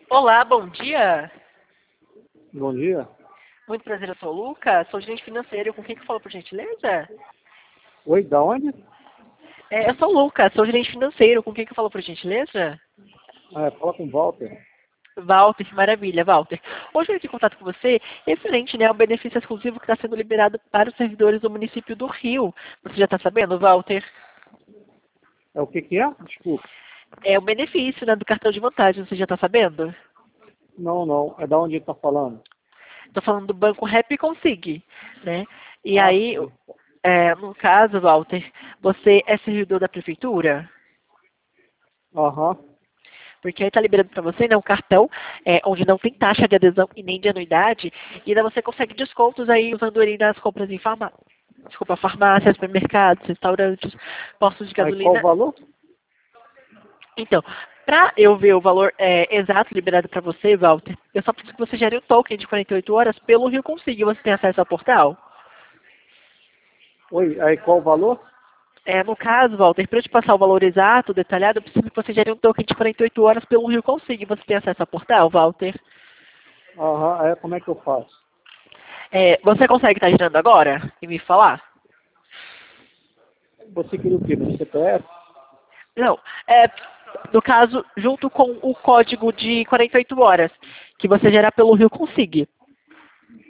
Olá, bom dia. Bom dia. Muito prazer, eu sou o Lucas, sou gerente financeiro. Com quem que eu falo, por gentileza? Oi, da onde? Eu sou o Lucas, sou gerente financeiro. Com quem que eu falo, por gentileza? Fala com o Walter. Walter, que maravilha, Walter. Hoje eu entro em contato com você referente, ao benefício exclusivo que está sendo liberado para os servidores do município do Rio. Você já está sabendo, Walter? É o que que é? Desculpa. É o benefício, do cartão de vantagem, você já está sabendo? Não, não. É da onde ele está falando? Estou falando do banco Rap Consig, né? E Ah, aí, sim. no caso, Walter, você é servidor da prefeitura? Aham. Porque aí está liberando para você, um cartão onde não tem taxa de adesão e nem de anuidade, e ainda você consegue descontos aí usando ele nas compras em farmácias, supermercados, restaurantes, postos de Aí qual o gasolina. valor? Então, para eu ver o valor exato liberado para você, Walter, eu só preciso que você gere um token de 48 horas pelo Rio Consigo. Você tem acesso ao portal? Oi, aí qual o valor? No caso, Walter, para eu te passar o valor exato, detalhado, eu preciso que você gere um token de 48 horas pelo Rio Consigo. Você tem acesso ao portal, Walter? Aham, aí como é que eu faço? Você consegue estar girando agora e me falar? Você queria o quê? Meu CPF? Não, no caso, junto com o código de 48 horas, que você gerar pelo Rio Consigue.